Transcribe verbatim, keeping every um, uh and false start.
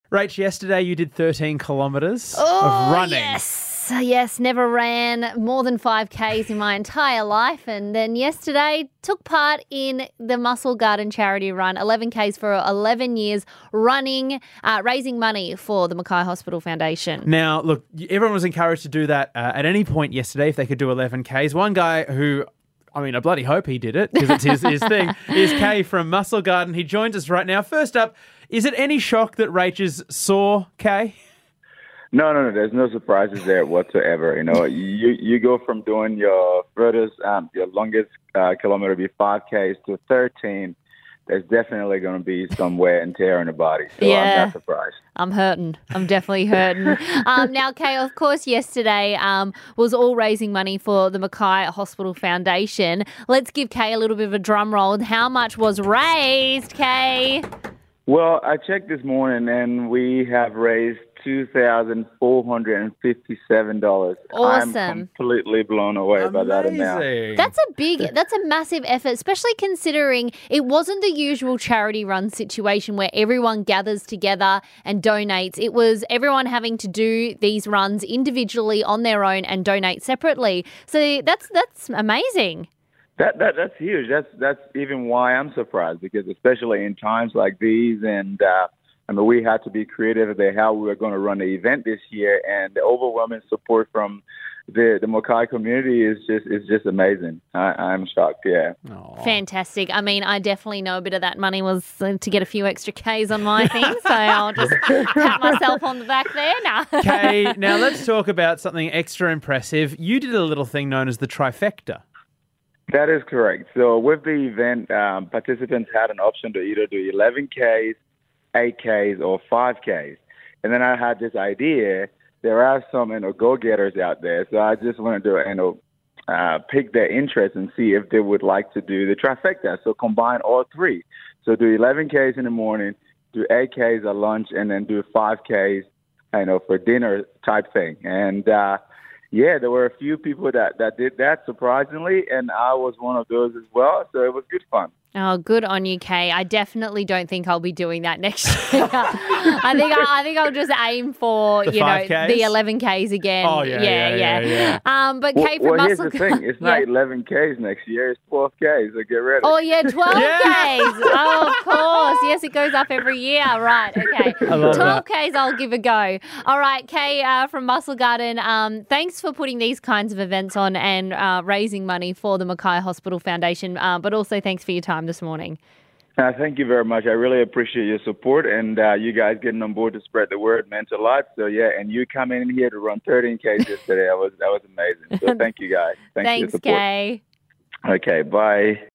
Rach, yesterday you did thirteen kilometres Oh, of running. yes. Yes, never ran more than five Ks in my entire life. And then yesterday took part in the Muscle Garden charity run, eleven Ks for eleven years, running, uh, raising money for the Mackay Hospital Foundation. Now, look, everyone was encouraged to do that uh, at any point yesterday if they could do eleven Ks. One guy who... I mean, I bloody hope he did it because it's his, his thing. Is Kay from Muscle Garden. He joins us right now. First up, is it any shock that Rach is sore, Kay? No, no, no. There's no surprises there whatsoever. You know, you you go from doing your furthest, um, your longest uh, kilometer be five Ks to thirteen. There's definitely going to be some wear and tear in the body. So Yeah. I'm not surprised. I'm hurting. I'm definitely hurting. um, now, Kay, of course, yesterday um, was all raising money for the Mackay Hospital Foundation. Let's give Kay a little bit of a drum roll. How much was raised, Kay? Well, I checked this morning, and we have raised two thousand four hundred fifty-seven dollars. Awesome. I'm completely blown away by that amount. Amazing. That's a big, that's a massive effort, especially considering it wasn't the usual charity run situation where everyone gathers together and donates. It was everyone having to do these runs individually on their own and donate separately. So that's that's amazing. That that that's huge. That's that's even why I'm surprised, because especially in times like these, and uh, I mean, we had to be creative about how we were going to run the event this year, and the overwhelming support from the the Mackay community is just is just amazing. I, I'm shocked. Yeah. Aw. Fantastic. I mean, I definitely know a bit of that money was uh, to get a few extra Ks on my thing, so I'll just pat myself on the back there. No. Kay, now let's talk about something extra impressive. You did a little thing known as the trifecta. That is correct. So with the event, um, participants had an option to either do eleven Ks, eight Ks, or five Ks. And then I had this idea. There are some you know, go-getters out there, so I just wanted to you know, uh, pick their interest and see if they would like to do the trifecta. So combine all three. So do eleven Ks in the morning, do eight Ks at lunch, and then do five Ks you know, for dinner type thing. And uh, yeah, there were a few people that, that did that, surprisingly, and I was one of those as well, so it was good fun. Oh, good on you, Kay. I definitely don't think I'll be doing that next year. I think I, I think I'll just aim for The you know five Ks? the eleven Ks again. Oh, yeah, yeah, yeah, yeah. Um, but Well, Kay from well here's Muscle the thing. It's not Yeah. eleven Ks next year. It's twelve Ks, so get ready. Oh yeah, twelve Yeah. Ks. Oh, of course. Yes, it goes up every year. Right. Okay. I love twelve that. Ks. I'll give a go. All right, Kay uh, from Muscle Garden. Um, thanks for putting these kinds of events on and uh, raising money for the Mackay Hospital Foundation. Uh, but also thanks for your time this morning. Uh, thank you very much. I really appreciate your support, and uh, you guys getting on board to spread the word meant a lot. So, yeah, and you coming in here to run thirteen Ks yesterday, that was, that was amazing. So thank you, guys. Thanks, for your Thanks, support. Kay. Okay, bye.